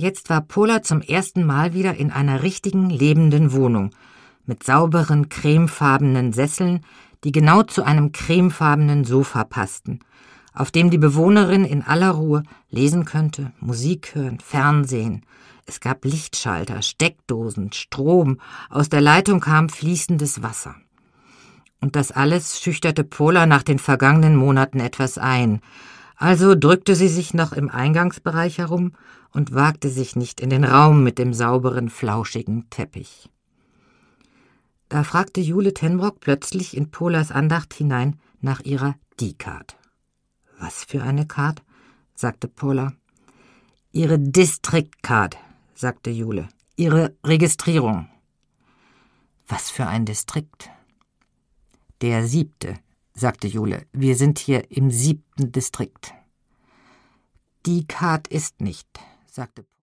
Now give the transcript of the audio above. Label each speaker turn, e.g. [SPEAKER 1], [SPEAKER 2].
[SPEAKER 1] Jetzt war Pola zum ersten Mal wieder in einer richtigen, lebenden Wohnung, mit sauberen, cremefarbenen Sesseln, die genau zu einem cremefarbenen Sofa passten, auf dem die Bewohnerin in aller Ruhe lesen könnte, Musik hören, Fernsehen. Es gab Lichtschalter, Steckdosen, Strom, aus der Leitung kam fließendes Wasser. Und das alles schüchterte Pola nach den vergangenen Monaten etwas ein. Also drückte sie sich noch im Eingangsbereich herum und wagte sich nicht in den Raum mit dem sauberen, flauschigen Teppich. Da fragte Jule Tenbrock plötzlich in Polas Andacht hinein nach ihrer D-Card. »Was für eine Card?« sagte Pola. »Ihre District-Card«, sagte Jule. »Ihre Registrierung.« »Was für ein Distrikt?« »Der 7., sagte Jule. »Wir sind hier im 7. Distrikt.« »Die Card ist nicht«, sagte